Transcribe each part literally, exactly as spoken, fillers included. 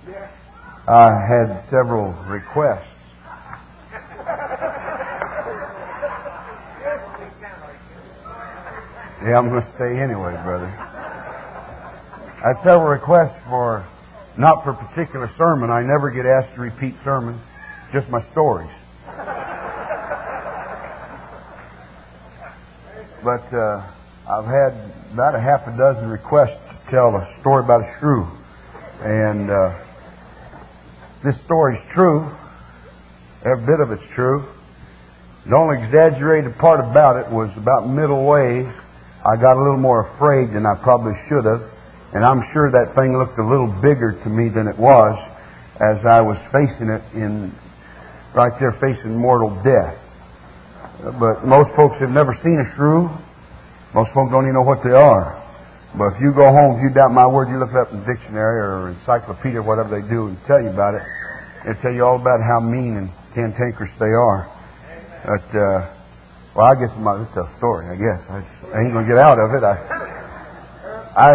I had several requests. Yeah, I'm going to stay anyway, brother. I had several requests for, not for a particular sermon. I never get asked to repeat sermons, just my stories. But uh, I've had about a half a dozen requests to tell a story about a shrew. And uh, this story's true. Every bit of it's true. The only exaggerated part about it was about middle ways. I got a little more afraid than I probably should have. And I'm sure that thing looked a little bigger to me than it was as I was facing it in right there facing mortal death. But most folks have never seen a shrew. Most folks don't even know what they are. But if you go home, if you doubt my word, you look it up in the dictionary or encyclopedia or whatever they do and tell you about it, it'll tell you all about how mean and cantankerous they are. But, uh, well, I guess my, it's a story, I guess. I, just, I ain't going to get out of it. I, I,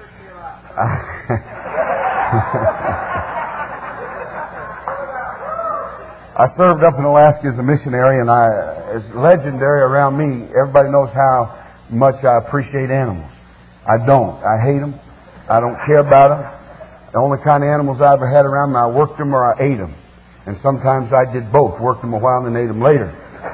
I, I served up in Alaska as a missionary, and I, it's legendary around me. Everybody knows how much I appreciate animals. I don't. I hate them. I don't care about them. The only kind of animals I ever had around me, I worked them or I ate them. And sometimes I did both, worked them a while and then ate them later.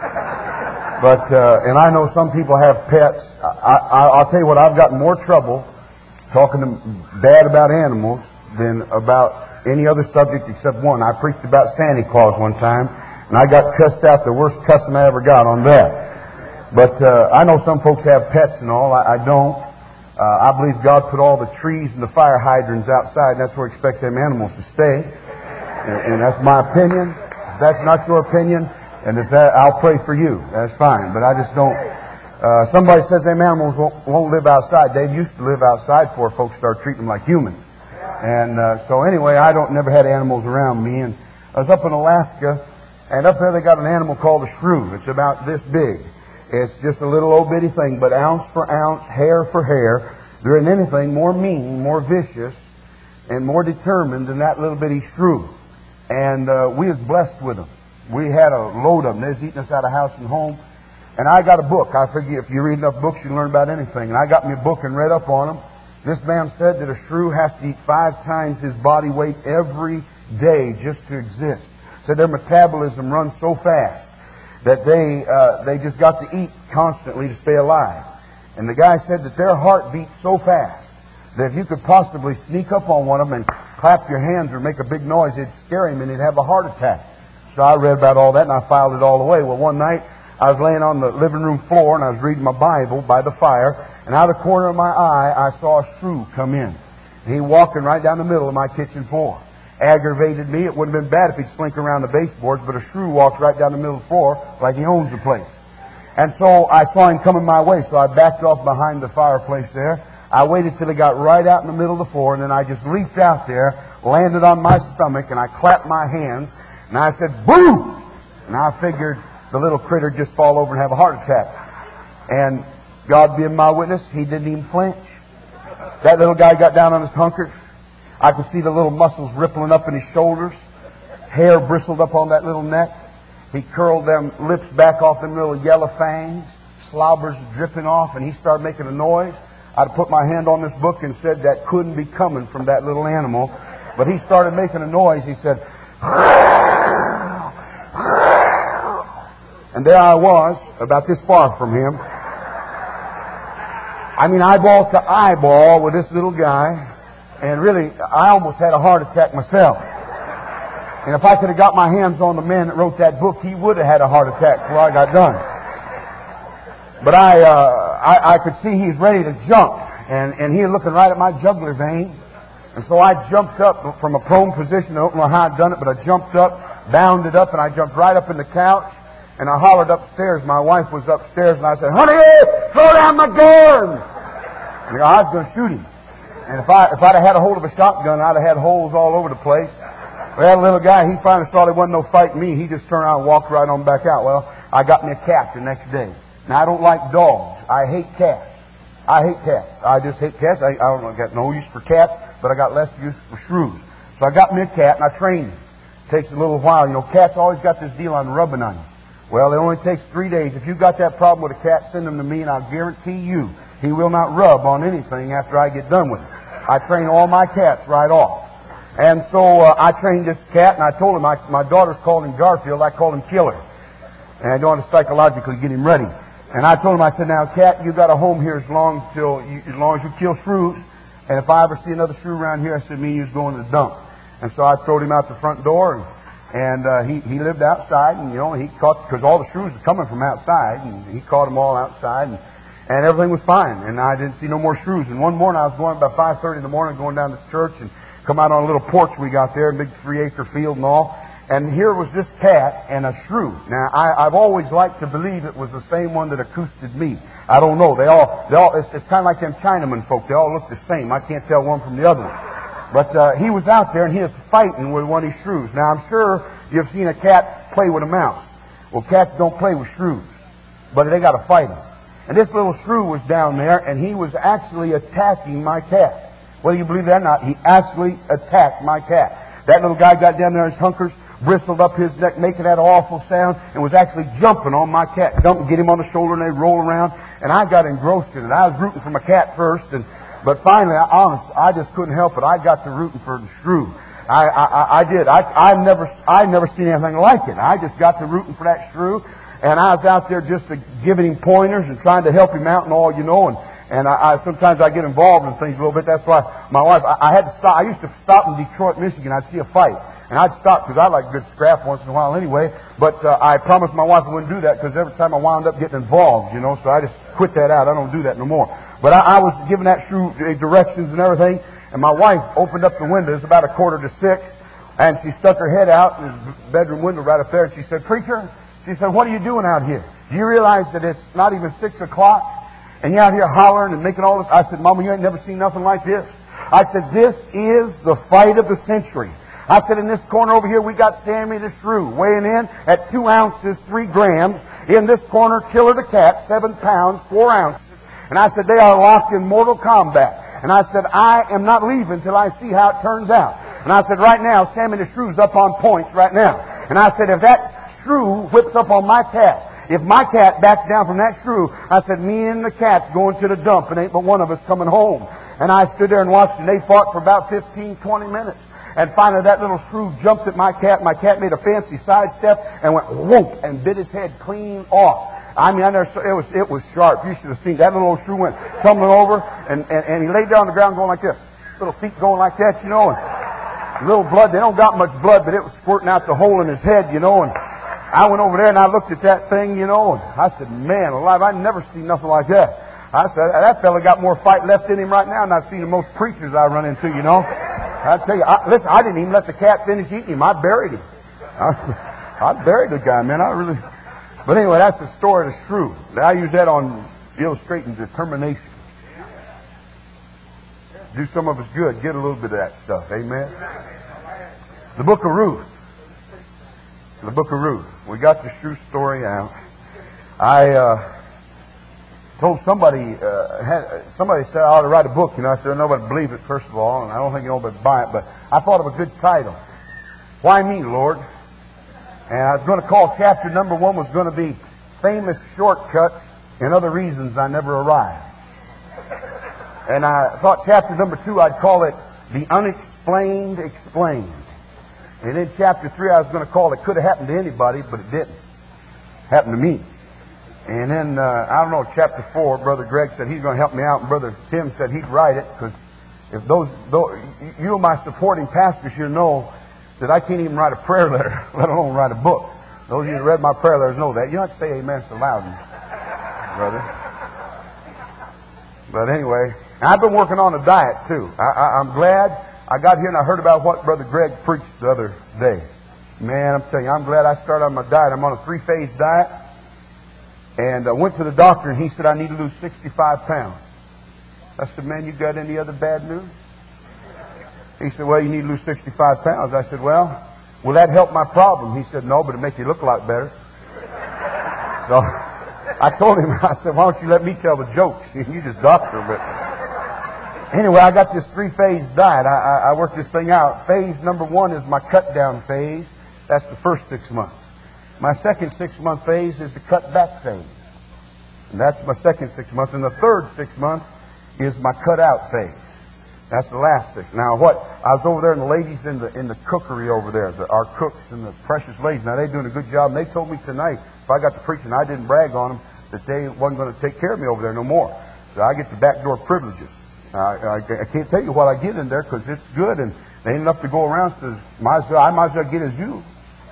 But, uh, and I know some people have pets. I, I, I'll tell you what, I've got more trouble talking to bad about animals than about any other subject except one. I preached about Santa Claus one time, and I got cussed out, the worst cussing I ever got on that. But uh, I know some folks have pets and all. I, I don't. Uh, I believe God put all the trees and the fire hydrants outside, and that's where He expects them animals to stay. And, and that's my opinion. If that's not your opinion, and if that, I'll pray for you. That's fine. But I just don't. Uh, somebody says them animals won't, won't live outside. They used to live outside before folks started treating them like humans. And uh, so anyway, I don't never had animals around me. And I was up in Alaska, and up there they got an animal called a shrew. It's about this big. It's just a little old bitty thing, but ounce for ounce, hair for hair, there isn't anything more mean, more vicious, and more determined than that little bitty shrew. And uh, we was blessed with them. We had a load of them. They was eating us out of house and home. And I got a book. I figure if you read enough books, you can learn about anything. And I got me a book and read up on them. This man said that a shrew has to eat five times his body weight every day just to exist. Said their metabolism runs so fast that they uh, they just got to eat constantly to stay alive. And the guy said that their heart beats so fast that if you could possibly sneak up on one of them and clap your hands or make a big noise, it'd scare him and he'd have a heart attack. So I read about all that and I filed it all away. Well, one night I was laying on the living room floor and I was reading my Bible by the fire, and out of the corner of my eye I saw a shrew come in. And he walking right down the middle of my kitchen floor. Aggravated me. It wouldn't have been bad if he'd slink around the baseboards, but a shrew walks right down the middle of the floor like he owns the place. And so I saw him coming my way, so I backed off behind the fireplace there. I waited till he got right out in the middle of the floor, and then I just leaped out there, landed on my stomach, and I clapped my hands, and I said, "Boo!" And I figured the little critter just fall over and have a heart attack. And God being my witness, he didn't even flinch. That little guy got down on his hunkers. I could see the little muscles rippling up in his shoulders. Hair bristled up on that little neck. He curled them lips back off them little yellow fangs. Slobbers dripping off, and he started making a noise. I'd put my hand on this book and said that couldn't be coming from that little animal. But he started making a noise. He said, and there I was, about this far from him. I mean, eyeball to eyeball with this little guy. And really, I almost had a heart attack myself. And if I could have got my hands on the man that wrote that book, he would have had a heart attack before I got done. But I, uh, I, I could see he was ready to jump. And, and he was looking right at my jugular vein. And so I jumped up from a prone position. I don't know how I'd done it, but I jumped up, bounded up, and I jumped right up in the couch. And I hollered upstairs. My wife was upstairs, and I said, "Honey, throw down my gun!" And I was going to shoot him. And if, I, if I'd have had a hold of a shotgun, I'd have had holes all over the place. Well, the little guy, he finally saw there wasn't no fighting me. He just turned around and walked right on back out. Well, I got me a cat the next day. Now, I don't like dogs. I hate cats. I hate cats. I just hate cats. I, I don't know, I got no use for cats, but I got less use for shrews. So I got me a cat and I trained him. It takes a little while. You know, cats always got this deal on rubbing on you. Well, it only takes three days. If you've got that problem with a cat, send him to me and I'll guarantee you he will not rub on anything after I get done with him. I train all my cats right off. And so uh, I trained this cat and I told him, I, my daughter's called him Garfield, I called him Killer. And I don't want to psychologically get him ready. And I told him, I said, now, cat, you got a home here as long, till you, as long as you kill shrews. And if I ever see another shrew around here, I said, me and you's going to the dump. And so I throwed him out the front door, and, and uh, he, he lived outside, and, you know, he caught, because all the shrews were coming from outside, and he caught them all outside, and, and everything was fine. And I didn't see no more shrews. And one morning, I was going about five thirty in the morning, going down to church, and come out on a little porch we got there, a big three-acre field and all. And here was this cat and a shrew. Now, I, I've always liked to believe it was the same one that acousted me. I don't know. They all, they all, it's, it's kind of like them Chinaman folk. They all look the same. I can't tell one from the other one. But uh, he was out there and he was fighting with one of these shrews. Now, I'm sure you've seen a cat play with a mouse. Well, cats don't play with shrews, but they got to fight them. And this little shrew was down there and he was actually attacking my cat. Whether you believe that or not, he actually attacked my cat. That little guy got down there in his hunkers, bristled up his neck, making that awful sound, and was actually jumping on my cat. Jumping, get him on the shoulder, and they roll around. And I got engrossed in it. I was rooting for my cat first, and but finally, I, honest, I just couldn't help it. I got to rooting for the shrew. I, I, I did. I, I've never, I've never seen anything like it. I just got to rooting for that shrew, and I was out there just to giving him pointers and trying to help him out and all, you know. And and I, I sometimes I get involved in things a little bit. That's why my wife, I, I had to stop. I used to stop in Detroit, Michigan. I'd see a fight. And I'd stop because I like a good scrap once in a while anyway. But uh, I promised my wife I wouldn't do that because every time I wound up getting involved, you know. So I just quit that out. I don't do that no more. But I, I was giving that shrew directions and everything. And my wife opened up the window. It's about a quarter to six. And she stuck her head out in his bedroom window right up there. And she said, "Preacher," she said, "what are you doing out here? Do you realize that it's not even six o'clock? And you're out here hollering and making all this?" I said, "Mama, you ain't never seen nothing like this." I said, "This is the fight of the century." I said, "In this corner over here, we got Sammy the shrew weighing in at two ounces, three grams. In this corner, Killer the cat, seven pounds, four ounces. And I said, they are locked in mortal combat. And I said, I am not leaving till I see how it turns out. And I said, right now, Sammy the shrew's up on points right now. And I said, if that shrew whips up on my cat, if my cat backs down from that shrew," I said, "me and the cat's going to the dump and ain't but one of us coming home." And I stood there and watched, and they fought for about fifteen, twenty minutes. And finally, that little shrew jumped at my cat. My cat made a fancy sidestep and went whoop and bit his head clean off. I mean, I never saw, it was it was sharp. You should have seen that little old shrew went tumbling over, and, and, and he laid down on the ground going like this, little feet going like that, you know, and a little blood. They don't got much blood, but it was squirting out the hole in his head, you know. And I went over there and I looked at that thing, you know, and I said, "Man alive, I never seen nothing like that." I said, "That fella got more fight left in him right now than I've seen in most preachers I run into, you know." I tell you, I, listen, I didn't even let the cat finish eating him. I buried him. I, I buried the guy, man. I really. But anyway, that's the story of the shrew. I use that on illustrating determination. Do some of us good. Get a little bit of that stuff. Amen. The book of Ruth. The book of Ruth. We got the shrew story out. I uh, told somebody, uh, had, somebody said I ought to write a book. You know, I said nobody believed it, first of all, and I don't think nobody would buy it. But I thought of a good title. Why me, Lord? And I was going to call chapter number one was going to be Famous Shortcuts and Other Reasons I Never Arrived. And I thought chapter number two I'd call it The Unexplained Explained. And then chapter three I was going to call it Could Have Happened to Anybody, but it didn't. Happened to me. And then, uh, I don't know, chapter four, Brother Greg said he's going to help me out, and Brother Tim said he'd write it, because if those, those, you and my supporting pastors here know that I can't even write a prayer letter, let alone write a book. Those of you that read my prayer letters know that. You don't have to say amen so loud, brother. But anyway, I've been working on a diet, too. I, I, I'm glad I got here and I heard about what Brother Greg preached the other day. Man, I'm telling you, I'm glad I started on my diet. I'm on a three-phase diet. And I went to the doctor and he said I need to lose sixty-five pounds. I said, "Man, you got any other bad news?" He said, "Well, you need to lose sixty-five pounds. I said, "Well, will that help my problem?" He said, "No, but it'll make you look a lot better." So I told him, I said, "Why don't you let me tell the jokes? You just doctor." But Anyway, I got this three-phase diet. I, I, I worked this thing out. Phase number one is my cut-down phase. That's the first six months. My second six-month phase is the cut-back phase. And that's my second six months. And the third six months is my cut-out phase. That's the last six. Now, what? I was over there, and the ladies in the in the cookery over there, the, our cooks and the precious ladies, now they're doing a good job. And they told me tonight, if I got to preaching, I didn't brag on them, that they wasn't going to take care of me over there no more. So I get the backdoor privileges. I, I, I can't tell you what I get in there because it's good, and there ain't enough to go around. So might as well, I might as well get as you.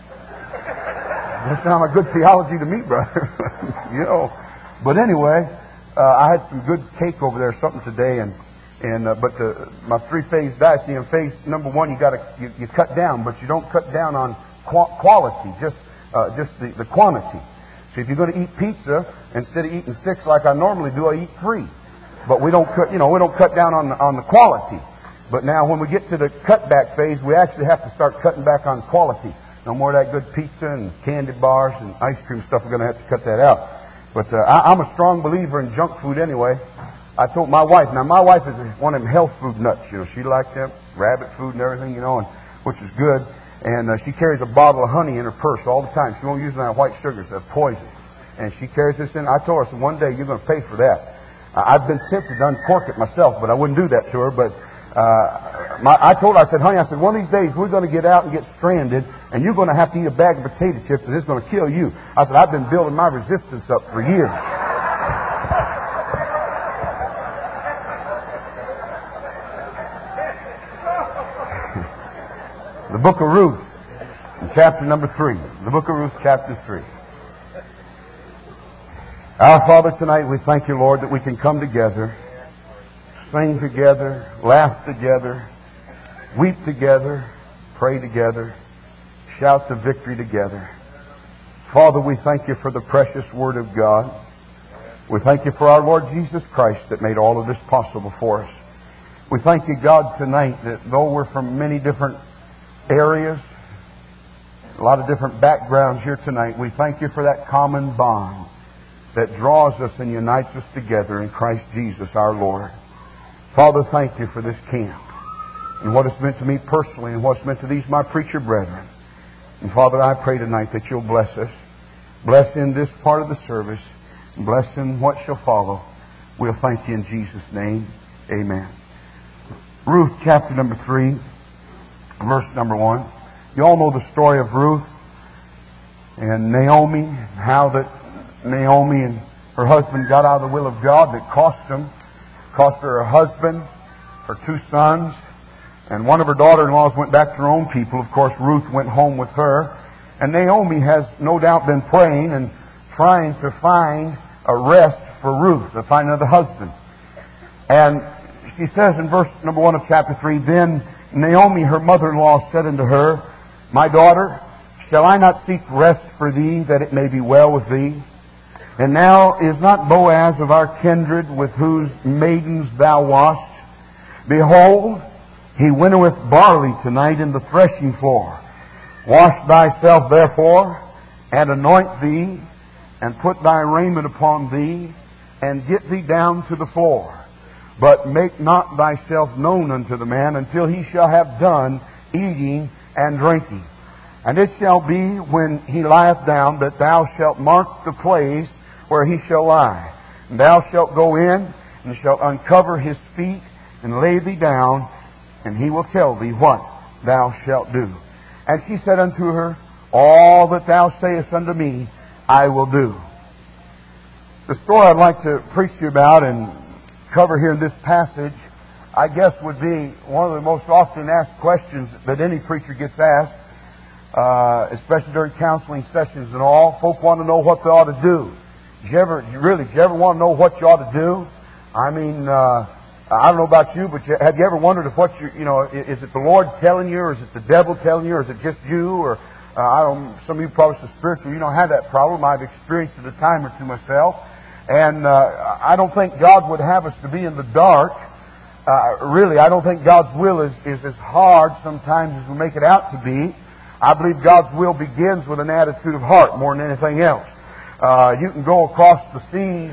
That sounds like good theology to me, brother. You know. But anyway, uh, I had some good cake over there, something today, and and uh, but the, my three-phase diet. See, in phase number one, you got to you, you cut down, but you don't cut down on qu- quality, just uh, just the, the quantity. So if you're going to eat pizza, instead of eating six like I normally do, I eat three. But we don't cut, you know, we don't cut down on the, on the quality. But now when we get to the cutback phase, we actually have to start cutting back on quality. No more of that good pizza and candy bars and ice cream stuff. We're going to have to cut that out. But uh, I, I'm a strong believer in junk food anyway. I told my wife, now my wife is one of them health food nuts. You know, she likes that rabbit food and everything, you know, and which is good. And uh, she carries a bottle of honey in her purse all the time. She won't use that white sugars, they're poison. And she carries this in. I told her, I said, one day you're going to pay for that. Uh, I've been tempted to uncork it myself, but I wouldn't do that to her. But uh, my, I told her, I said, honey, I said, one of these days we're going to get out and get stranded, and you're going to have to eat a bag of potato chips, and it's going to kill you. I said, I've been building my resistance up for years. The book of Ruth, chapter number three. The book of Ruth, chapter three. Our Father, tonight we thank you, Lord, that we can come together, sing together, laugh together, weep together, pray together, shout the victory together. Father, we thank you for the precious Word of God. We thank you for our Lord Jesus Christ that made all of this possible for us. We thank you, God, tonight that though we're from many different areas, a lot of different backgrounds here tonight, we thank you for that common bond that draws us and unites us together in Christ Jesus our Lord. Father, thank you for this camp and what it's meant to me personally and what's meant to these my preacher brethren. And Father, I pray tonight that you'll bless us. Bless in this part of the service. Bless in what shall follow. We'll thank you in Jesus' name. Amen. Ruth chapter number three, verse number one. You all know the story of Ruth and Naomi, how that Naomi and her husband got out of the will of God that cost them. Cost her her husband, her two sons, and one of her daughter-in-laws went back to her own people. Of course, Ruth went home with her. And Naomi has no doubt been praying and trying to find a rest for Ruth, to find another husband. And she says in verse number one of chapter three, Then Naomi, her mother-in-law, said unto her, My daughter, shall I not seek rest for thee, that it may be well with thee? And now is not Boaz of our kindred, with whose maidens thou wast? Behold, he winnoweth barley tonight in the threshing floor. Wash thyself therefore, and anoint thee, and put thy raiment upon thee, and get thee down to the floor. But make not thyself known unto the man, until he shall have done eating and drinking. And it shall be, when he lieth down, that thou shalt mark the place where he shall lie. And thou shalt go in, and shalt uncover his feet, and lay thee down, and he will tell thee what thou shalt do. And she said unto her, All that thou sayest unto me, I will do. The story I'd like to preach to you about and cover here in this passage, I guess would be one of the most often asked questions that any preacher gets asked, uh, especially during counseling sessions and all. Folk want to know what they ought to do. Did you ever, really, did you ever want to know what you ought to do? I mean, uh, I don't know about you, but you, have you ever wondered if what you, you know, is it the Lord telling you, or is it the devil telling you, or is it just you, or uh, I don't. Some of you probably so spiritual, you don't have that problem. I've experienced it a time or two myself, and uh, I don't think God would have us to be in the dark. Uh, really, I don't think God's will is is as hard sometimes as we make it out to be. I believe God's will begins with an attitude of heart more than anything else. Uh, you can go across the seas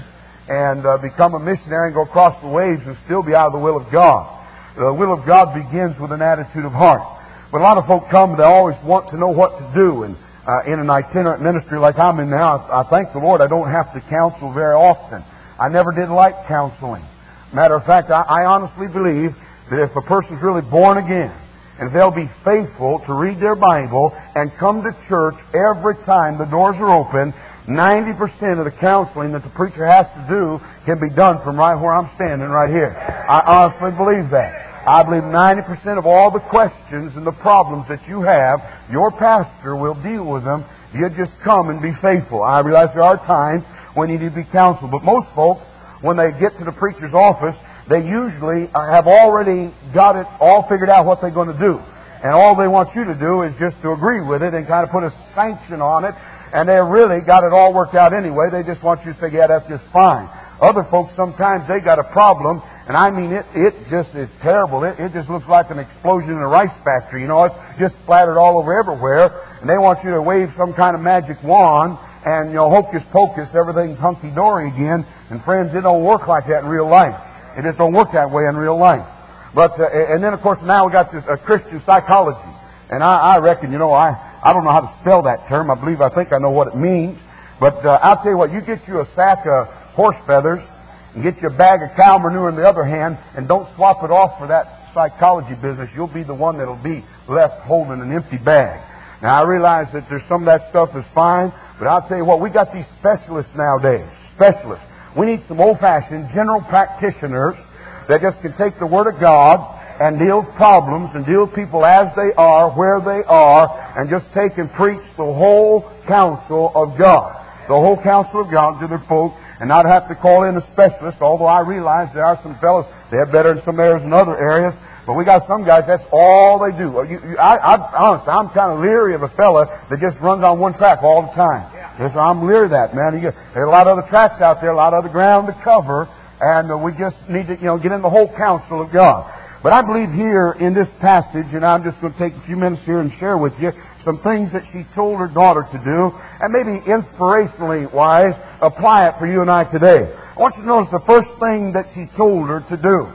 and uh, become a missionary and go across the waves and still be out of the will of God. The will of God begins with an attitude of heart. But a lot of folk come, they always want to know what to do. And uh, in an itinerant ministry like I'm in now, I, I thank the Lord I don't have to counsel very often. I never did like counseling. Matter of fact, I, I honestly believe that if a person's really born again, and they'll be faithful to read their Bible and come to church every time the doors are open, ninety percent of the counseling that the preacher has to do can be done from right where I'm standing right here. I honestly believe that. I believe ninety percent of all the questions and the problems that you have, your pastor will deal with them. You just come and be faithful. I realize there are times when you need to be counseled, but most folks, when they get to the preacher's office, they usually have already got it all figured out what they're going to do. And all they want you to do is just to agree with it and kind of put a sanction on it. And they really got it all worked out anyway. They just want you to say, yeah, that's just fine. Other folks, sometimes they got a problem. And I mean, it it just is terrible. It, it just looks like an explosion in a rice factory. You know, it's just splattered all over everywhere. And they want you to wave some kind of magic wand. And, you know, hocus pocus, everything's hunky-dory again. And friends, it don't work like that in real life. It just don't work that way in real life. But, uh, and then of course now we got this uh, Christian psychology. And I, I reckon, you know, I, I don't know how to spell that term. I believe, I think I know what it means. But uh, I'll tell you what, you get you a sack of horse feathers and get you a bag of cow manure in the other hand and don't swap it off for that psychology business. You'll be the one that'll be left holding an empty bag. Now I realize that there's some of that stuff is fine, but I'll tell you what, we got these specialists nowadays. Specialists. We need some old-fashioned general practitioners that just can take the Word of God and deal with problems and deal with people as they are, where they are, and just take and preach the whole counsel of God. The whole counsel of God to their folk, and not have to call in a specialist, although I realize there are some fellows, they're better in some areas than other areas, but we got some guys, that's all they do. You, you, I, I, honestly, I'm kind of leery of a fella that just runs on one track all the time. Yes, I'm leery of that, man. You get, there's a lot of other tracks out there, a lot of other ground to cover, and uh, we just need to, you know, get in the whole counsel of God. But I believe here in this passage, and I'm just going to take a few minutes here and share with you some things that she told her daughter to do, and maybe inspirationally wise, apply it for you and I today. I want you to notice the first thing that she told her to do.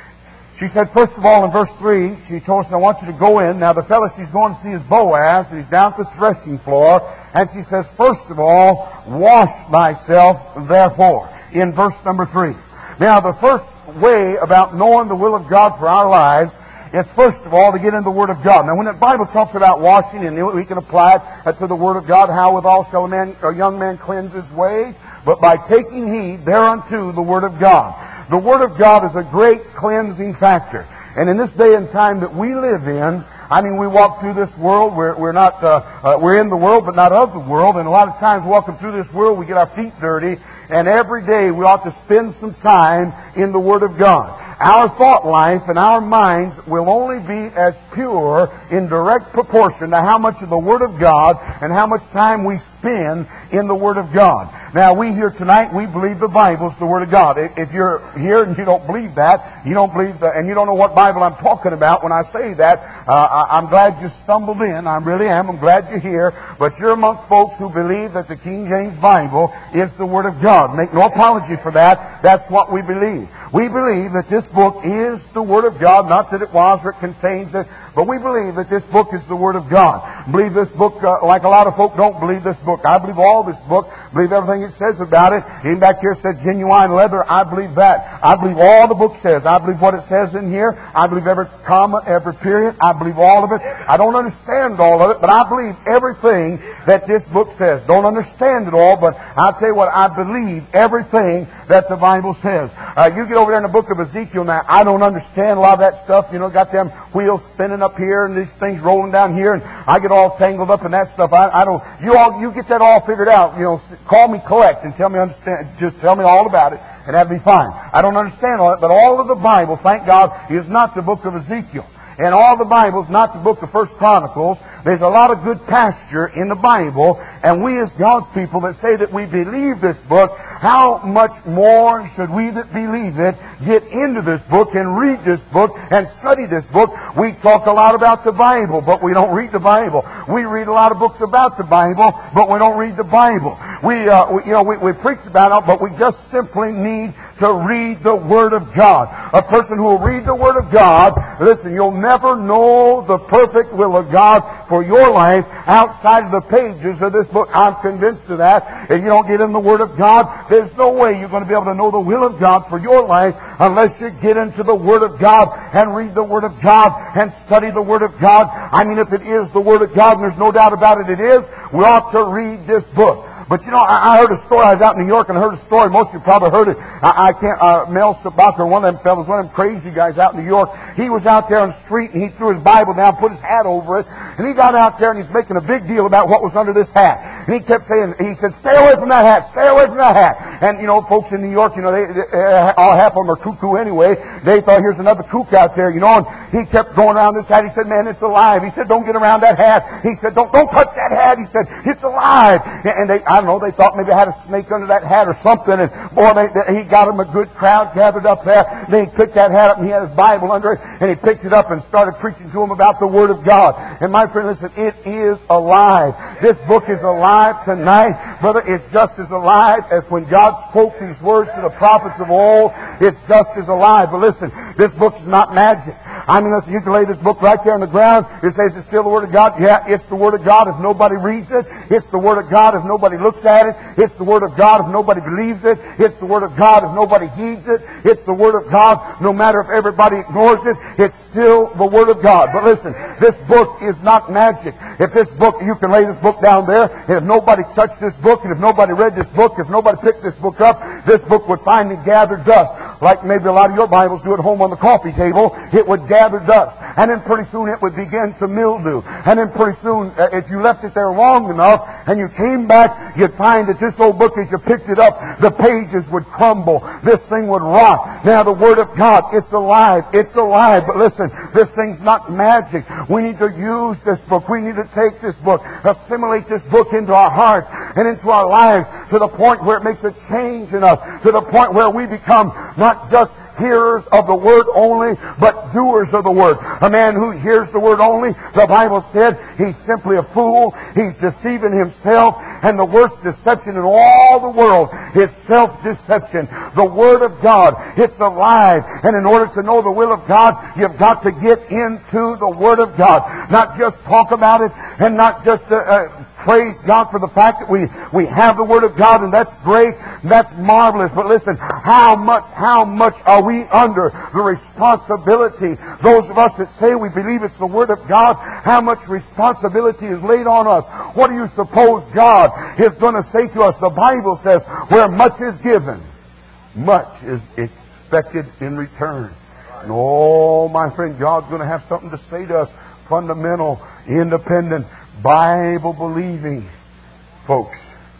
She said, first of all, in verse three, she told us, I want you to go in. Now, the fellow she's going to see is Boaz, and he's down at the threshing floor. And she says, first of all, wash thyself, therefore, in verse number three. Now, the first way about knowing the will of God for our lives is, first of all, to get in the Word of God. Now, when the Bible talks about washing, and we can apply it to the Word of God, how withal shall a, man, a young man cleanse his ways? But by taking heed thereunto the Word of God. The Word of God is a great cleansing factor. And in this day and time that we live in, I mean, we walk through this world, we're, we're not, uh, uh, we're in the world, but not of the world. And a lot of times walking through this world, we get our feet dirty. And every day we ought to spend some time in the Word of God. Our thought life and our minds will only be as pure in direct proportion to how much of the Word of God and how much time we spend in the Word of God. Now, we here tonight, we believe the Bible's the Word of God. If you're here and you don't believe that, you don't believe that, and you don't know what Bible I'm talking about when I say that, uh, I'm glad you stumbled in. I really am. I'm glad you're here. But you're among folks who believe that the King James Bible is the Word of God. Make no apology for that. That's what we believe. We believe that this book is the Word of God, not that it was or it contains it, but we believe that this book is the Word of God. Believe this book, uh, like a lot of folk don't believe this book. I believe all this book, believe everything it says about it. Even back here said genuine leather, I believe that. I believe all the book says. I believe what it says in here. I believe every comma, every period. I believe all of it. I don't understand all of it, but I believe everything that this book says. Don't understand it all, but I'll tell you what, I believe everything that the Bible says. Uh, you get over there in the book of Ezekiel now, I don't understand a lot of that stuff. You know, got them wheels spinning up here and these things rolling down here, and I get all tangled up in that stuff. I, I don't, you all, you get that all figured out. You know, call me collect and tell me understand, just tell me all about it, and that'd be fine. I don't understand all that, but all of the Bible, thank God, is not the book of Ezekiel. in all the Bibles, not the book of First Chronicles. There's a lot of good pasture in the Bible, and we as God's people that say that we believe this book, how much more should we that believe it get into this book and read this book and study this book? We talk a lot about the Bible, but we don't read the Bible. We read a lot of books about the Bible, but we don't read the Bible. We, uh, we you know, we, we preach about it, but we just simply need to read the Word of God. A person who will read the Word of God, listen, you'll never know the perfect will of God for your life outside of the pages of this book. I'm convinced of that. If you don't get in the Word of God, there's no way you're going to be able to know the will of God for your life unless you get into the Word of God and read the Word of God and study the Word of God. I mean, if it is the Word of God, and there's no doubt about it, it is, we ought to read this book. But you know, I, I heard a story. I was out in New York and I heard a story. Most of you probably heard it. I, I can't, uh, Mel Sabacher, one of them fellows, one of them crazy guys out in New York. He was out there on the street and he threw his Bible down, put his hat over it, and he got out there and he's making a big deal about what was under this hat. And he kept saying, he said, stay away from that hat, stay away from that hat. And you know, folks in New York, you know, they, they uh, all half of them are cuckoo anyway. They thought, here's another kook out there, you know, and he kept going around this hat. He said, man, it's alive. He said, don't get around that hat. He said, don't, don't touch that hat. He said, it's alive. And they, I don't know, they thought maybe I had a snake under that hat or something, and boy, they, they, he got him a good crowd gathered up there. Then he picked that hat up and he had his Bible under it, and he picked it up and started preaching to him about the Word of God. And my friend, listen, it is alive. This book is alive tonight. Brother, it's just as alive as when God spoke these words to the prophets of old. It's just as alive. But listen, this book is not magic. I mean, listen, you can lay this book right there on the ground. It says it's still the Word of God. Yeah, it's the Word of God if nobody reads it. It's the Word of God if nobody looks at it. It's the Word of God if nobody believes it. It's the Word of God if nobody heeds it. It's the Word of God no matter if everybody ignores it. It's still the Word of God. But listen, this book is not magic. If this book, you can lay this book down there, and if nobody touched this book, and if nobody read this book, if nobody picked this book up, this book would finally gather dust. Like maybe a lot of your Bibles do at home on the coffee table. It would gather dust. And then pretty soon it would begin to mildew. And then pretty soon, uh, if you left it there long enough and you came back, you'd find that this old book, as you picked it up, the pages would crumble. This thing would rot. Now the Word of God, it's alive. It's alive. But listen, this thing's not magic. We need to use this book. We need to take this book, assimilate this book into our hearts and into our lives to the point where it makes a change in us, to the point where we become not just hearers of the Word only, but doers of the Word. A man who hears the Word only, the Bible said, he's simply a fool. He's deceiving himself. And the worst deception in all the world is self-deception. The Word of God, it's alive. And in order to know the will of God, you've got to get into the Word of God. Not just talk about it and not just uh, uh, praise God for the fact that we, we have the Word of God, and that's great. That's marvelous. But listen, how much, how much are we under the responsibility? Those of us that say we believe it's the Word of God, how much responsibility is laid on us? What do you suppose God is going to say to us? The Bible says, where much is given, much is expected in return. And oh, my friend, God's going to have something to say to us. Fundamental, independent, Bible-believing folks.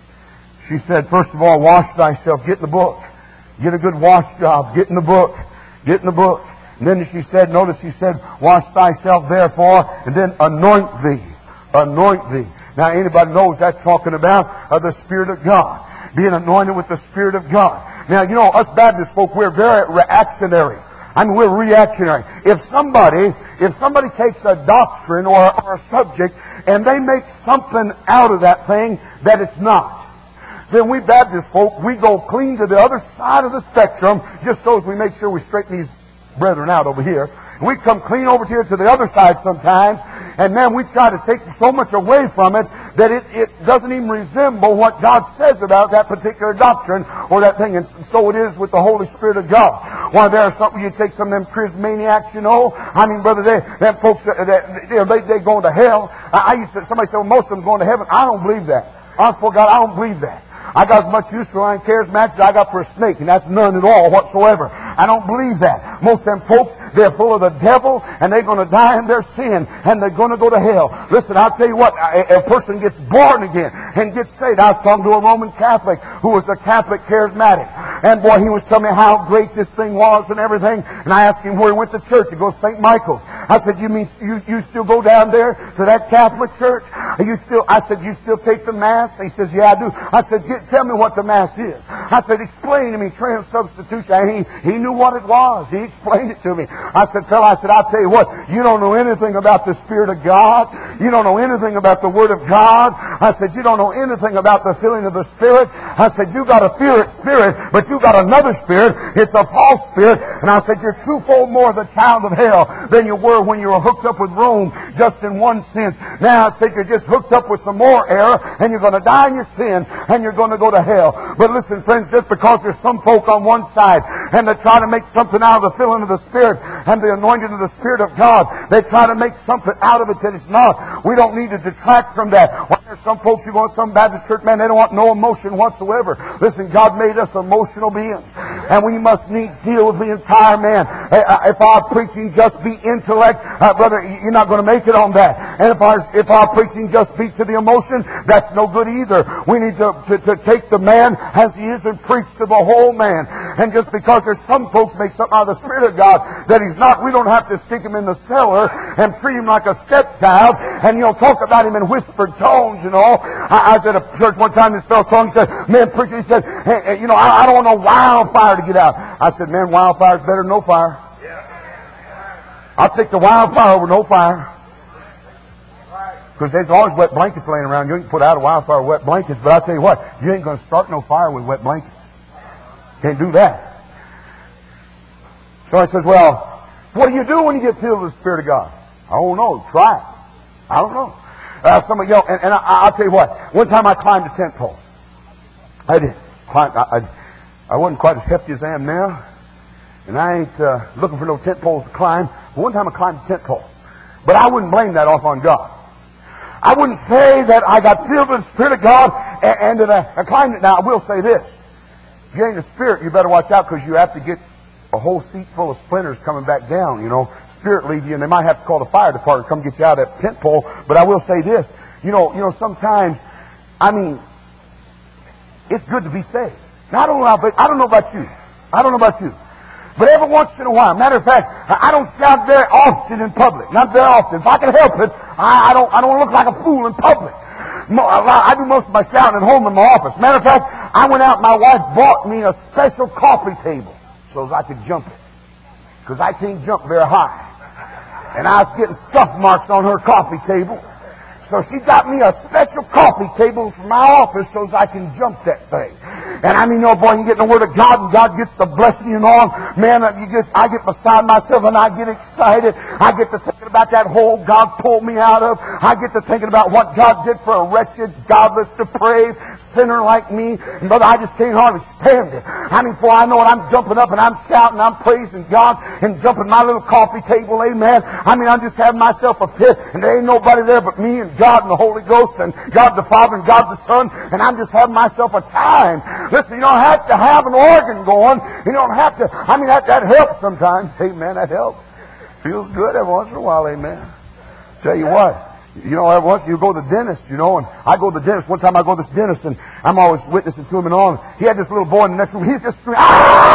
She said, first of all, wash thyself. Get in the book. Get a good wash job. Get in the book. Get in the book. And then she said, notice she said, wash thyself therefore, and then anoint thee. Anoint thee. Now, anybody knows that's talking about uh, the Spirit of God. Being anointed with the Spirit of God. Now, you know, us Baptist folk, we're very reactionary. I mean, we're reactionary. If somebody, if somebody takes a doctrine or, or a subject and they make something out of that thing that it's not, then we Baptist folk, we go clean to the other side of the spectrum just so as we make sure we straighten these brethren out over here. And we come clean over here to the other side sometimes, and man, we try to take so much away from it that it, it doesn't even resemble what God says about that particular doctrine or that thing. And so it is with the Holy Spirit of God. Why, there are some, you take some of them charismaniacs, you know. I mean, brother, they, them folks, that, that, they, they, they going to hell. I, I used to, somebody said, well, most of them going to heaven. I don't believe that. Honest for God, I don't believe that. I got as much use for lion charismatics as I got for a snake, and that's none at all whatsoever. I don't believe that. Most of them folks, They're full of the devil, and they're going to die in their sin, and they're going to go to hell. Listen, I'll tell you what, a, a person gets born again and gets saved. I was talking to a Roman Catholic who was a Catholic charismatic. And boy, he was telling me how great this thing was and everything. And I asked him where he went to church. He goes, Saint Michael's. I said, you mean you, you still go down there to that Catholic church? Are you still, I said, you still take the Mass? He says, yeah, I do. I said, Get, tell me what the Mass is. I said, explain to me transubstitution. And he, he knew what it was. He explained it to me. I said, fella, I said, I'll tell you what, you don't know anything about the Spirit of God. You don't know anything about the Word of God. I said, you don't know anything about the filling of the Spirit. I said, you got a fear spirit, but you got another spirit. It's a false spirit. And I said, you're twofold more the child of hell than you were when you were hooked up with Rome, just in one sense. Now I said, you're just hooked up with some more error, and you're going to die in your sin, and you're going to go to hell. But listen, friends, just because there's some folk on one side, and they try to make something out of the filling of the Spirit and the anointing of the Spirit of God, they try to make something out of it that it's not. We don't need to detract from that. Well, there's some folks who go to some Baptist church, man, they don't want no emotion whatsoever. Listen, God made us emotional beings, and we must needs deal with the entire man. If our preaching just be intellect, uh, brother, you're not going to make it on that. And if our if our preaching just be to the emotion, that's no good either. We need to, to, to take the man as he is and preach to the whole man. And just because there's some folks make something out of the Spirit of God that he's not, we don't have to stick him in the cellar and treat him like a stepchild and, you know, talk about him in whispered tones, you know. I, I was at a church one time, this fellow's talking, he said, man, preacher, he said, hey, hey, you know, I, I don't want no wildfire to get out. I said, man, wildfire's better than no fire. I'll take the wildfire over no fire. Because there's always wet blankets laying around. You can put out a wildfire with wet blankets, but I'll tell you what, you ain't going to start no fire with wet blankets. Can't do that. So I says, well, what do you do when you get filled with the Spirit of God? I don't know. Try it. I don't know. Uh, some of y'all, and, and I, I'll tell you what, one time I climbed a tent pole. I did. Climb, I, I, I wasn't quite as hefty as I am now. And I ain't uh, looking for no tent poles to climb. But one time I climbed a tent pole. But I wouldn't blame that off on God. I wouldn't say that I got filled with the Spirit of God and, and that I, I climbed it. Now, I will say this. If you ain't a spirit, you better watch out, because you have to get a whole seat full of splinters coming back down, you know. Spirit leave you, and they might have to call the fire department to come get you out of that tent pole. But I will say this. You know, you know, sometimes, I mean, it's good to be saved. Now, I don't know about, I don't know about you. I don't know about you. But every once in a while, matter of fact, I don't shout very often in public. Not very often. If I can help it, I, I don't I don't look like a fool in public. I do most of my shouting at home in my office. Matter of fact, I went out and my wife bought me a special coffee table so as I could jump it. Because I can't jump very high. And I was getting scuff marks on her coffee table. So she got me a special coffee table from my office so as I can jump that thing. And I mean, you know, boy, you get in the Word of God and God gets the blessing and all. Man, you just, I get beside myself and I get excited. I get to thinking about that hole God pulled me out of. I get to thinking about what God did for a wretched, godless, depraved sinner like me. And brother, I just can't hardly stand it. I mean, before I know it, I'm jumping up and I'm shouting, I'm praising God and jumping my little coffee table, amen. I mean, I'm just having myself a fit and there ain't nobody there but me and God and the Holy Ghost and God the Father and God the Son, and I'm just having myself a time. Listen, you don't have to have an organ going. You don't have to, I mean, that, that helps sometimes. Amen, that helps. Feels good every once in a while, amen. Tell you what, you know, every once you go to the dentist, you know, and I go to the dentist. One time I go to this dentist, and I'm always witnessing to him and all. He had this little boy in the next room. He's just screaming,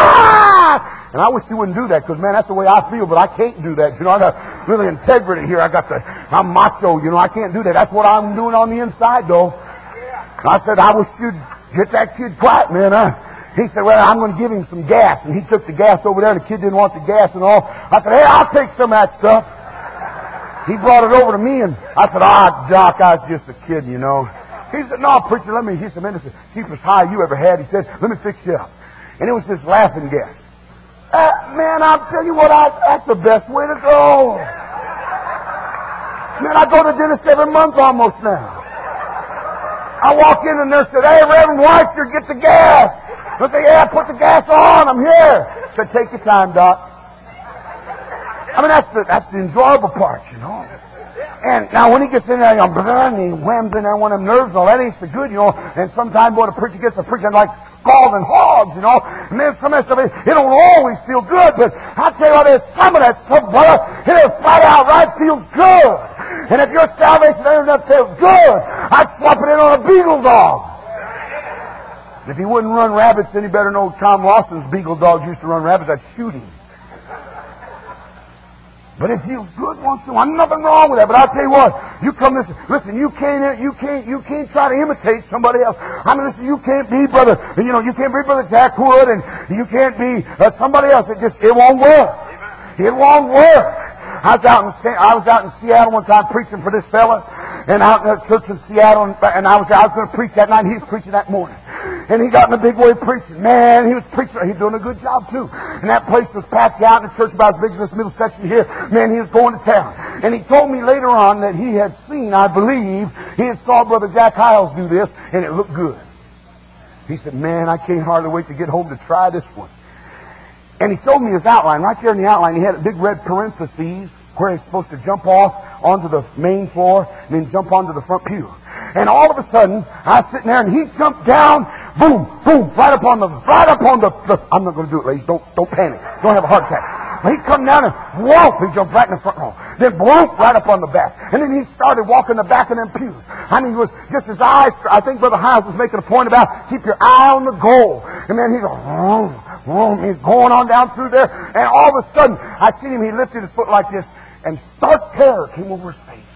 ah! And I wish he wouldn't do that, because, man, that's the way I feel, but I can't do that. You know, I got really integrity here. I got the, I'm macho, you know, I can't do that. That's what I'm doing on the inside, though. And I said, I wish you'd get that kid quiet, man. Huh? He said, well, I'm going to give him some gas. And he took the gas over there, and the kid didn't want the gas and all. I said, hey, I'll take some of that stuff. He brought it over to me, and I said, ah, Doc, I was just a kid, you know. He said, no, preacher, let me, he said, man, this is the cheapest high you ever had. He said, let me fix you up. And it was this laughing gas. Uh, man, I'll tell you what, I, that's the best way to go. Man, I go to the dentist every month almost now. I walk in and they said, hey, Reverend Whiter, get the gas. I say, yeah, put the gas on, I'm here. I said, take your time, Doc. I mean, that's the, that's the enjoyable part, you know. And now when he gets in there, and he whams in there one of them nerves and all that ain't so good, you know. And sometimes when a preacher gets a preacher like scalding hogs, you know. And then some of that stuff, it, it don't always feel good, but I tell you what, there's some of that stuff, brother, it flat out right feels good. And if your salvation ain't doesn't feel good, I'd swap it in on a beagle dog. If he wouldn't run rabbits any better than old Tom Lawson's beagle dogs used to run rabbits, I'd shoot him. But it feels good once in a while. Nothing wrong with that. But I'll tell you what, you come listen, listen, you can't, you can't, you can't try to imitate somebody else. I mean, listen, you can't be brother, you know, you can't be brother Jack Wood, and you can't be uh, somebody else. It just, it won't work. It won't work. I was out in I was out in Seattle one time preaching for this fella, and out in a church in Seattle, and, and I was I was going to preach that night. And he was preaching that morning. And he got in a big way preaching. Man, he was preaching. He was doing a good job, too. And that place was packed out in the church about as big as this middle section here. Man, he was going to town. And he told me later on that he had seen, I believe, he had saw Brother Jack Hiles do this, and it looked good. He said, man, I can't hardly wait to get home to try this one. And he showed me his outline. Right there in the outline, he had a big red parentheses where he's supposed to jump off onto the main floor and then jump onto the front pew. And all of a sudden, I was sitting there, and he jumped down, boom, boom, right up on the, right up on the, the I'm not going to do it, ladies. Don't, don't panic. Don't have a heart attack. He come down and whoop, he jumped right in the front row. Then whoop, right up on the back. And then he started walking the back of them pews. I mean, he was just his eyes. I think Brother Hiles was making a point about keep your eye on the goal. And then he goes, whoom, whoom. He's going on down through there. And all of a sudden, I seen him. He lifted his foot like this, and stark terror came over his face.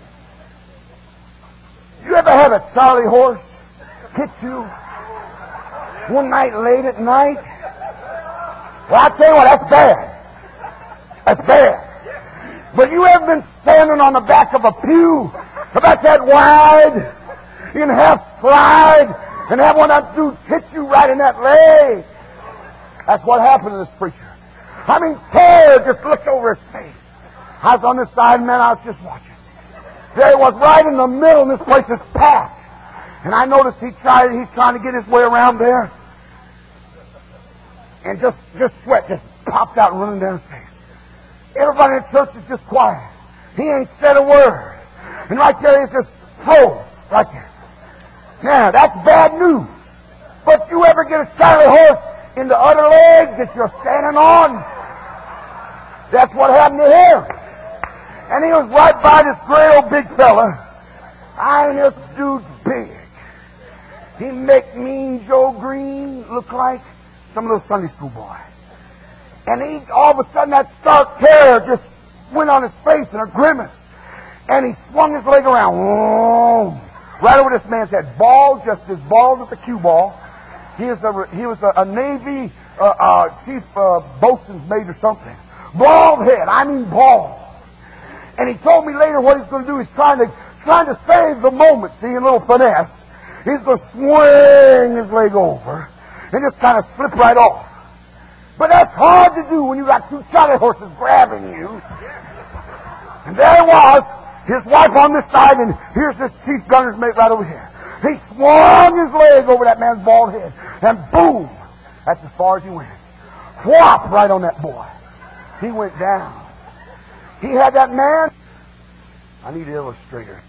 You ever had a Charlie horse hit you one night late at night? Well, I tell you what, that's bad. That's bad. But you ever been standing on the back of a pew about that wide, in half stride, and have one of them dudes hit you right in that leg? That's what happened to this preacher. I mean, terror just looked over his face. I was on this side, man, I was just watching. There he was right in the middle, and this place is packed. And I noticed he tried, he's trying to get his way around there. And just, just sweat just popped out and running down his face. Everybody in the church is just quiet. He ain't said a word. And right there he's just froze, right there. Now, that's bad news. But you ever get a Charlie horse in the other leg that you're standing on? That's what happened to him. And he was right by this great old big fella. I mean, this dude's big. He make Mean Joe Green look like some little Sunday school boy. And he, all of a sudden, that stark terror just went on his face in a grimace. And he swung his leg around. Whoa, right over this man's head. Bald, just as bald as a cue ball. He, is a, he was a, a Navy uh, uh, chief uh, boatswain's mate or something. Bald head. I mean bald. And he told me later what he's going to do. He's trying to trying to save the moment, see, a little finesse. He's going to swing his leg over and just kind of slip right off. But that's hard to do when you got two Charlie horses grabbing you. And there he was, his wife on this side, and here's this chief gunner's mate right over here. He swung his leg over that man's bald head, and boom, that's as far as he went. Whop, right on that boy. He went down. He had that man. I need an illustrator.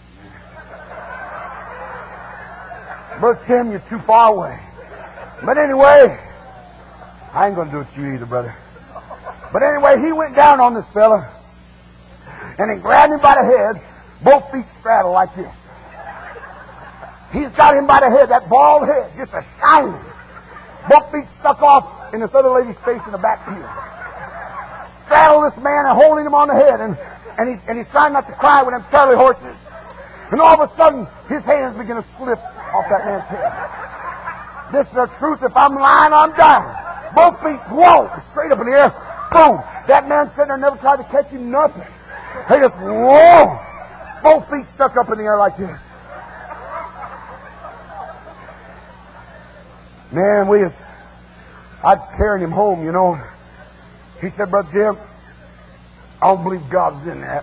Brother Tim, you're too far away. But anyway, I ain't going to do it to you either, brother. But anyway, he went down on this fella, and he grabbed him by the head, both feet straddled like this. He's got him by the head, that bald head, just a shining. Both feet stuck off in this other lady's face in the back pew. Straddle this man and holding him on the head, and, and, he's, and he's trying not to cry with them Charlie horses. And all of a sudden, his hands begin to slip off that man's head. This is the truth. If I'm lying, I'm dying. Both feet, whoa, straight up in the air, boom. That man sitting there never tried to catch him, nothing. They just, whoa, both feet stuck up in the air like this. Man, we was, I'd carried him home, you know. He said, Brother Jim, I don't believe God's in that.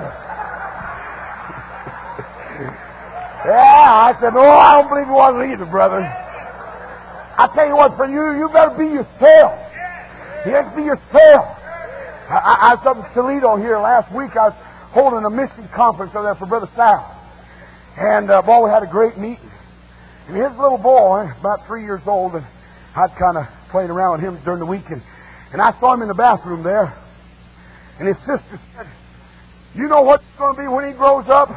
Yeah, I said, no, I don't believe he was either, brother. I tell you what, for you, you better be yourself. You have to be yourself. I, I, I was up in Toledo here last week. I was holding a mission conference over there for Brother Sal. And, uh, boy, we had a great meeting. And his little boy, about three years old, and I'd kind of played around with him during the weekend. And I saw him in the bathroom there. And his sister said, you know what he's going to be when he grows up?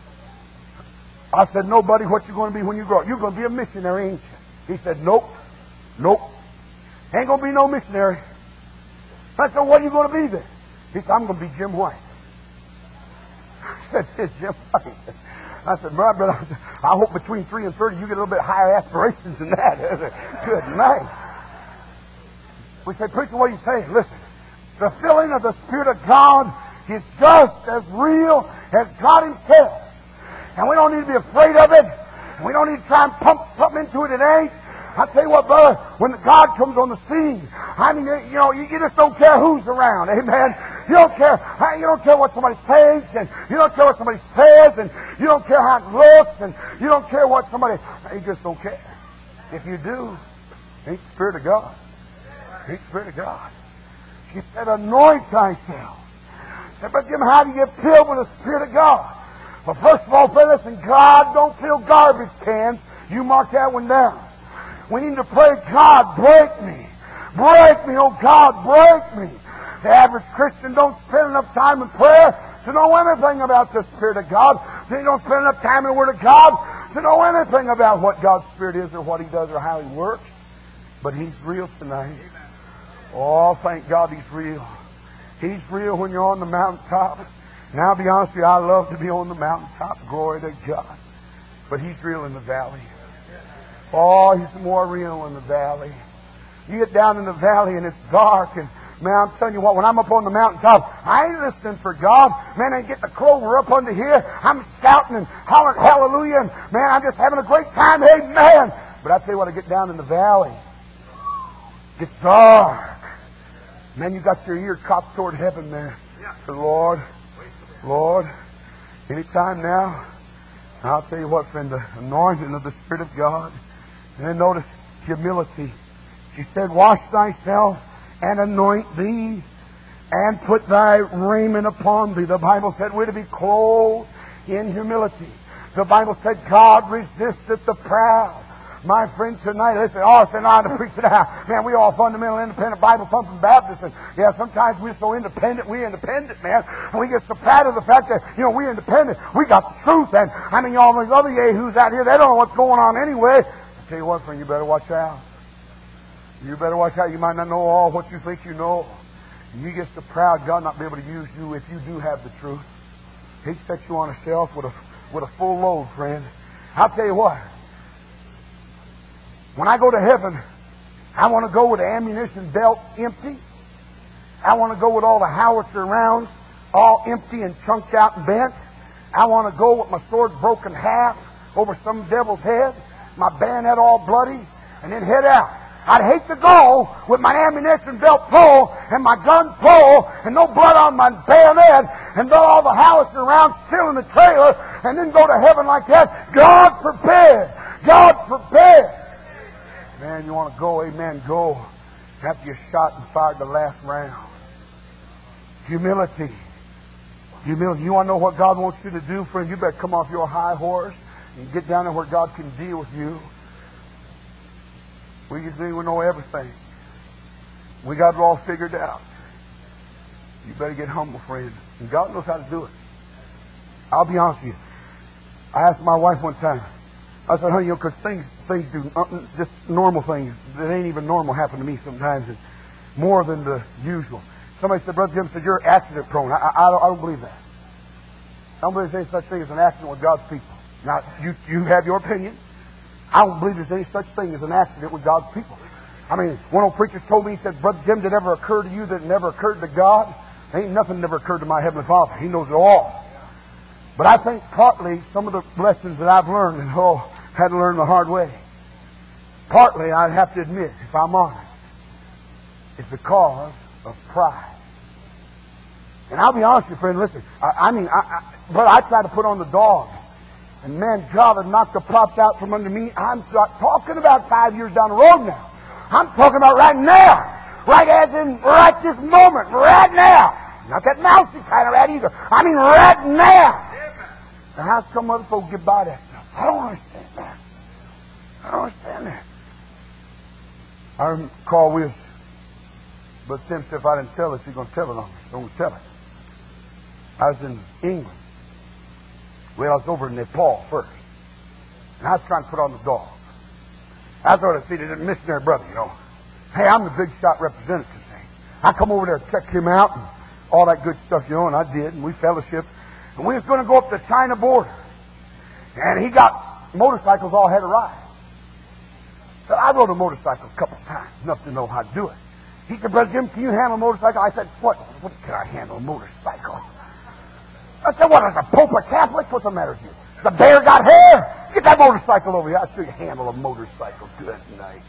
I said, no, buddy, what you going to be when you grow up? You're going to be a missionary, ain't you? He said, nope, nope. Ain't going to be no missionary. I said, what are you going to be then? He said, I'm going to be Jim White. I said, it's Jim White. I said, my brother, I, said, I hope between three and thirty you get a little bit higher aspirations than that. Good night. We said, preacher, what are you saying? Listen, the filling of the Spirit of God is just as real as God Himself. And we don't need to be afraid of it. And we don't need to try and pump something into it it ain't. I tell you what, brother, when God comes on the scene, I mean, you know, you just don't care who's around. Amen. You don't care. You don't care what somebody thinks, and you don't care what somebody says, and you don't care how it looks, and you don't care what somebody. You just don't care. If you do, it ain't the Spirit of God. It ain't the Spirit of God. She said, anoint thyself. I said, but Jim, how do you get filled with the Spirit of God? Well, first of all, friend, listen, God don't fill garbage cans. You mark that one down. We need to pray, God, break me. Break me, oh God, break me. The average Christian don't spend enough time in prayer to know anything about the Spirit of God. They don't spend enough time in the Word of God to know anything about what God's Spirit is or what He does or how He works. But He's real tonight. Oh, thank God He's real. He's real when you're on the mountaintop. And I'll be honest with you, I love to be on the mountaintop. Glory to God. But He's real in the valley. Oh, He's more real in the valley. You get down in the valley and it's dark, and man, I'm telling you what, when I'm up on the mountaintop, I ain't listening for God. Man, I get the clover up under here. I'm shouting and hollering hallelujah, and man, I'm just having a great time. Amen. But I tell you what, I get down in the valley. It gets dark. Man, you got your ear cocked toward heaven there. The Lord, Lord, anytime now, I'll tell you what, friend, the anointing of the Spirit of God. And then notice humility. She said, wash thyself and anoint thee and put thy raiment upon thee. The Bible said we're to be clothed in humility. The Bible said God resisteth the proud. My friend, tonight, they say, oh, say, no, I'm to preach it out. Man, we all fundamental, independent, Bible-thumping Baptists. And, yeah, sometimes we're so independent, we're independent, man. And we get so proud of the fact that, you know, we're independent. We got the truth. And, I mean, all these other yahoos out here, they don't know what's going on anyway. I tell you what, friend, you better watch out. You better watch out. You might not know all what you think you know. And you get so proud, God not be able to use you if you do have the truth. He sets you on a shelf with a, with a full load, friend. I'll tell you what. When I go to heaven, I want to go with the ammunition belt empty. I want to go with all the howitzer rounds all empty and chunked out and bent. I want to go with my sword broken half over some devil's head, my bayonet all bloody, and then head out. I'd hate to go with my ammunition belt full and my gun full and no blood on my bayonet and all the howitzer rounds still in the trailer and then go to heaven like that. God forbid! God forbid! Man, you want to go, amen, go. After you shot and fired the last round. Humility. Humility. You want to know what God wants you to do, friend? You better come off your high horse and get down there where God can deal with you. We think we know everything. We got it all figured out. You better get humble, friend. And God knows how to do it. I'll be honest with you. I asked my wife one time, I said, honey, you know, because things, things do, uh, just normal things that ain't even normal happen to me sometimes, and more than the usual. Somebody said, Brother Jim said, you're accident prone. I, I, I, don't, I don't believe that. I don't believe there's any such thing as an accident with God's people. Now, you, you have your opinion. I don't believe there's any such thing as an accident with God's people. I mean, one old preacher told me, he said, Brother Jim, did it ever occur to you that it never occurred to God? There ain't nothing never occurred to my Heavenly Father. He knows it all. But I think partly some of the lessons that I've learned, and oh, had to learn the hard way. Partly, I have to admit, if I'm honest, it's because of pride. And I'll be honest with you, friend, listen, I, I mean, I, I, but I try to put on the dog. And man, God had knocked the props out from under me. I'm not talking about five years down the road now. I'm talking about right now. Right as in, right this moment, right now. Not that mousy kind of rat either. I mean, right now. Now, how's come other folks get by that stuff? I don't understand that. I don't understand that. I recall we was, but Tim said if I didn't tell this, he's going to tell it on me. Don't tell it. I was in England. Well, I was over in Nepal first. And I was trying to put on the dog. I was going to see the missionary brother, you know. Hey, I'm the big shot representative thing. I come over there to check him out and all that good stuff, you know, and I did, and we fellowshiped. And we was going to go up the China border. And he got motorcycles all had a ride. So I rode a motorcycle a couple of times, enough to know how to do it. He said, Brother Jim, can you handle a motorcycle? I said, what? What can I handle a motorcycle? I said, what, is a Pope or Catholic? What's the matter with you? The bear got hair? Get that motorcycle over here. I'll show you handle a motorcycle. Good night.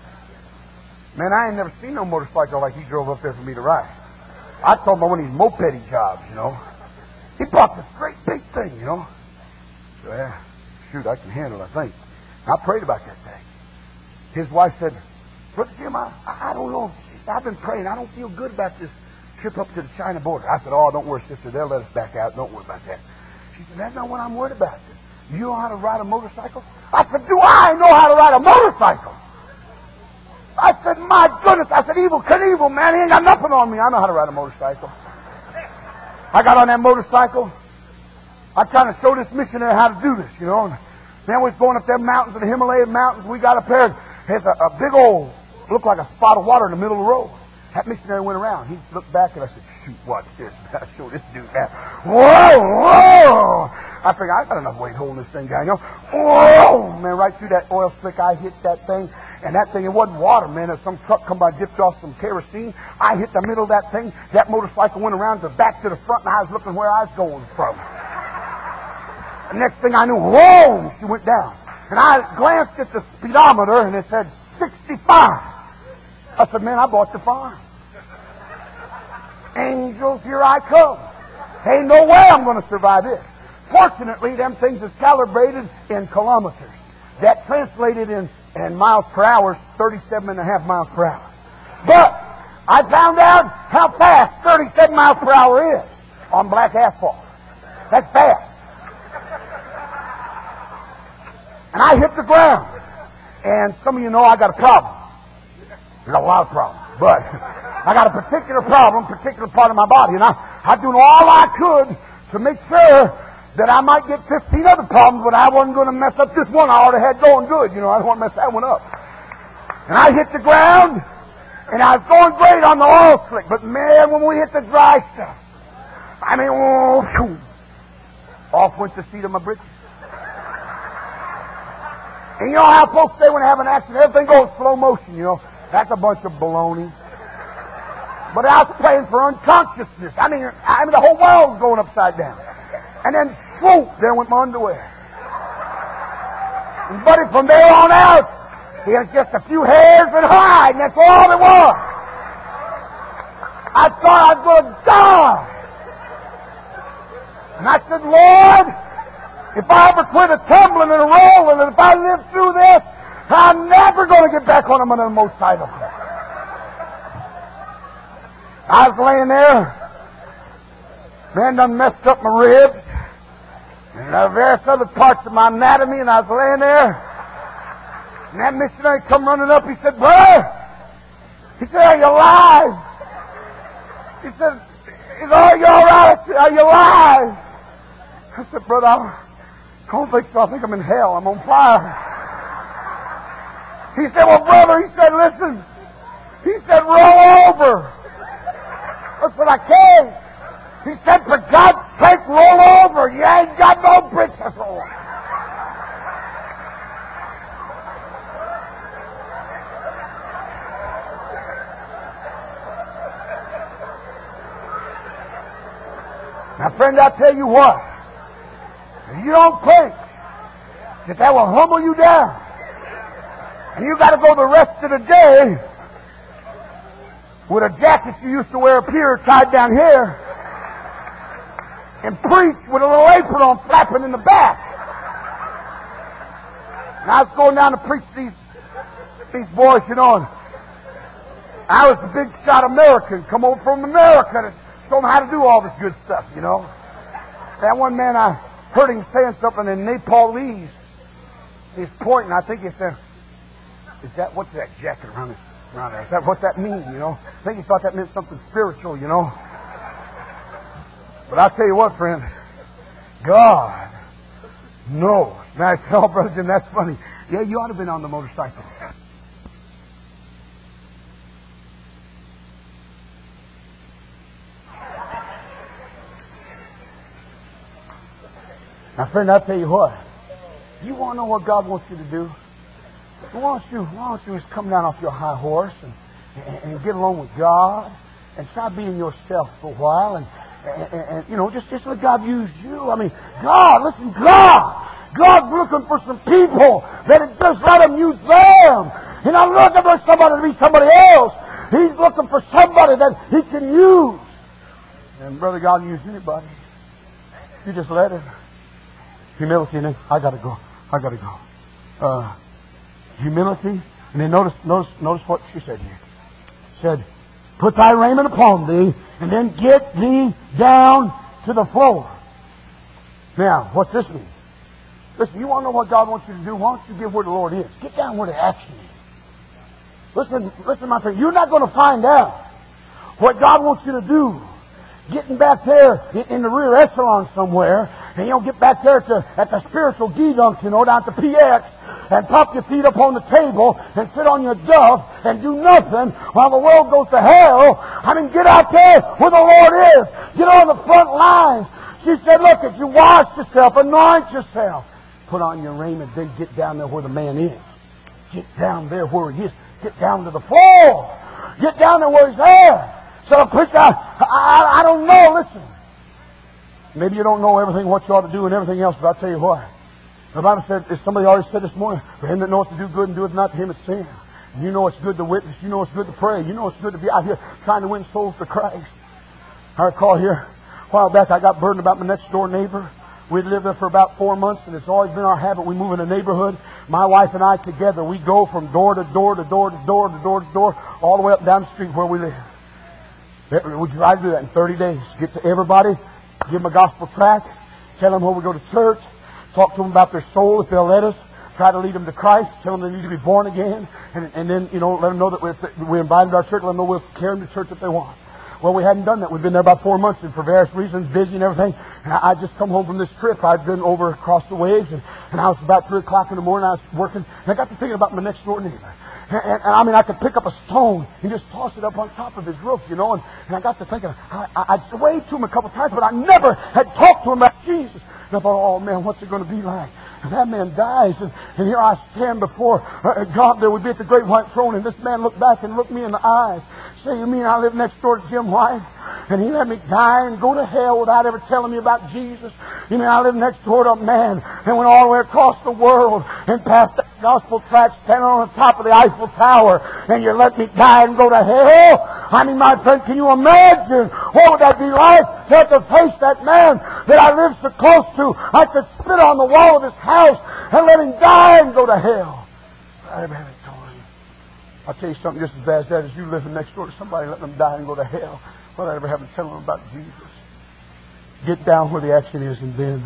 Man, I ain't never seen no motorcycle like he drove up there for me to ride. I told him about one of these moped jobs, you know. He bought this great big thing, you know. So, yeah, shoot, I can handle it, I think. I prayed about that thing. His wife said, Brother Jim, I, I don't know. She said, I've been praying. I don't feel good about this trip up to the China border. I said, oh, don't worry, sister. They'll let us back out. Don't worry about that. She said, that's not what I'm worried about. You know how to ride a motorcycle? I said, do I know how to ride a motorcycle? I said, my goodness. I said, Evil Knievel, man. He ain't got nothing on me. I know how to ride a motorcycle. I got on that motorcycle. I kind of showed this missionary how to do this, you know. And then we was going up them mountains, the Himalayan mountains. We got up there. There's a, a big old, looked like a spot of water in the middle of the road. That missionary went around. He looked back and I said, shoot, watch this. I show this dude that. Whoa, whoa. I figured, I got enough weight holding this thing down, you know. Whoa, man, right through that oil slick, I hit that thing. And that thing, it wasn't water, man. There's some truck come by, dipped off some kerosene. I hit the middle of that thing. That motorcycle went around the back to the front, and I was looking where I was going from. The next thing I knew, whoa, she went down. And I glanced at the speedometer, and it said sixty-five. I said, man, I bought the farm. Angels, here I come. Ain't no way I'm going to survive this. Fortunately, them things is calibrated in kilometers. That translated in, in miles per hour is thirty-seven and a half miles per hour. But I found out how fast thirty-seven miles per hour is on black asphalt. That's fast. And I hit the ground. And some of you know I got a problem. I got a lot of problems. But I got a particular problem, particular part of my body. And I, I'm doing all I could to make sure that I might get fifteen other problems, but I wasn't going to mess up this one I already had going good. You know, I don't want to mess that one up. And I hit the ground, and I was going great on the oil slick. But man, when we hit the dry stuff, I mean, oh, phew, off went the seat of my britches. And you know how folks say when they have an accident, everything goes slow motion, you know. That's a bunch of baloney. But I was playing for unconsciousness. I mean, I mean the whole world's going upside down. And then, swoop, there went my underwear. And buddy, from there on out, he had just a few hairs and hide, and that's all it was. I thought I was going to die. And I said, Lord, if I ever quit a tumbling and a rolling, and if I live through this, I'm never going to get back on another motorcycle. I was laying there. Man done messed up my ribs and uh, various other parts of my anatomy, and I was laying there. And that missionary come running up. He said, brother, he said, are you alive? He said, is all you all right? I said, are you alive? I said, brother, I don't think so. I think I'm in hell. I'm on fire. He said, well, brother, he said, listen. He said, roll over. I said, I can't. He said, for God's sake, roll over. You ain't got no britches on. Now, friend, I tell you what. If you don't think that that will humble you down, and you got to go the rest of the day with a jacket you used to wear up here tied down here, and preach with a little apron on flapping in the back. And I was going down to preach these these boys, you know, and I was the big shot American, come over from America to show them how to do all this good stuff, you know. That one man, I heard him saying something in Nepalese. He's pointing, I think he said, is that, what's that jacket around his around there. Is that, what's that mean, you know? I think he thought that meant something spiritual, you know? But I'll tell you what, friend. God knows. Now I said, oh, Brother Jim, that's funny. Yeah, you ought to have been on the motorcycle. Now, friend, I'll tell you what. You want to know what God wants you to do? Why don't you, why don't you just come down off your high horse and, and, and get along with God and try being yourself for a while and, and, and you know, just, just let God use you. I mean, God, listen, God. God's looking for some people that would just let Him use them. He's not looking for somebody to be somebody else. He's looking for somebody that He can use. And Brother, God can use anybody. You just let Him. Humility, and then I gotta go. I gotta go. Uh, humility, and then notice, notice, notice what she said here. She said, "Put thy raiment upon thee, and then get thee down to the floor." Now, what's this mean? Listen, you want to know what God wants you to do? Why don't you get where the Lord is? Get down where the action is. Listen, listen, my friend. You're not going to find out what God wants you to do getting back there in the rear echelon somewhere, and you know, get back there at the, at the spiritual D-Dunk, you know, down at the P X, and pop your feet up on the table, and sit on your duff, and do nothing while the world goes to hell. I mean, get out there where the Lord is. Get on the front lines. She said, look, if you wash yourself, anoint yourself, put on your raiment, then get down there where the man is. Get down there where he is. Get down to the floor. Get down there where he's there. So, preacher, I, I, I don't know. Listen. Maybe you don't know everything, what you ought to do and everything else, but I'll tell you what. The Bible said, as somebody already said this morning, for him that knoweth to do good and doeth not, to him it's sin. And you know it's good to witness. You know it's good to pray. You know it's good to be out here trying to win souls for Christ. I recall here, a while back, I got burdened about my next door neighbor. We'd lived there for about four months, and it's always been our habit. We move in a neighborhood. My wife and I together, we go from door to door to door to door to door to door, all the way up and down the street where we live. We try to do that in thirty days. Get to everybody, give them a gospel tract, tell them where we go to church, talk to them about their soul if they'll let us, try to lead them to Christ, tell them they need to be born again, and, and then, you know, let them know that we're, we're invited to our church, let them know we'll carry them to church if they want. Well, we hadn't done that. We've been there about four months, and for various reasons, busy and everything. And I, I just come home from this trip. I'd been over across the waves, and, and I was about three o'clock in the morning. I was working, and I got to thinking about my next door neighbor. And, and, and I mean, I could pick up a stone and just toss it up on top of his roof, you know. And, and I got to thinking, I, I, I'd waved to him a couple of times, but I never had talked to him about Jesus. And I thought, oh man, what's it going to be like? And that man dies, and, and here I stand before uh, God. There would be at the great white throne, and this man looked back and looked me in the eyes. Say, you mean I live next door to Jim White? And he let me die and go to hell without ever telling me about Jesus? You mean I live next door to a man and went all the way across the world and passed that gospel tract standing on the top of the Eiffel Tower, and you let me die and go to hell? I mean, my friend, can you imagine what would that be like to have to face that man that I live so close to? I could spit on the wall of his house and let him die and go to hell. I never had it told him. I'll tell you something just as bad as that is you living next door to somebody letting them die and go to hell. Well, I ever haven't tell them about Jesus. Get down where the action is, and then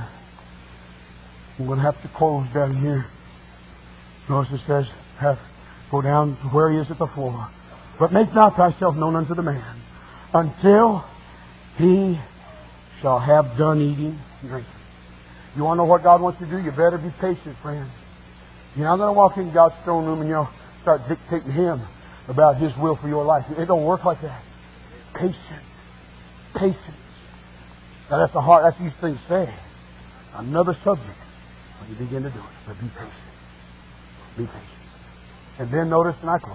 I'm going to have to close down here. Notice it says, have, go down to where he is at the floor. But make not thyself known unto the man until he shall have done eating and drinking. You want to know what God wants you to do? You better be patient, friend. You're not going to walk in God's throne room and, you know, start dictating Him about His will for your life. It don't work like that. Patience. Patience. Now that's a hard, that's an easy thing to say. Another subject when you begin to do it. But be patient. Be patient. And then notice, and I close.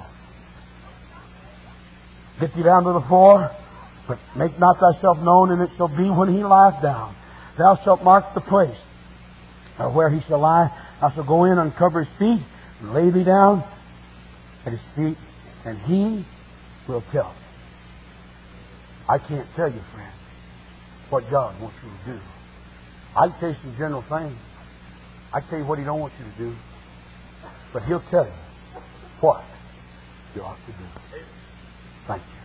Get thee down to the floor, but make not thyself known, and it shall be when he lieth down. Thou shalt mark the place uh, where he shall lie. Thou shalt go in, uncover his feet, and lay thee down at his feet, and he will tell thee. I can't tell you, friend, what God wants you to do. I can tell you some general things. I can tell you what He don't want you to do. But He'll tell you what you ought to do. Thank you.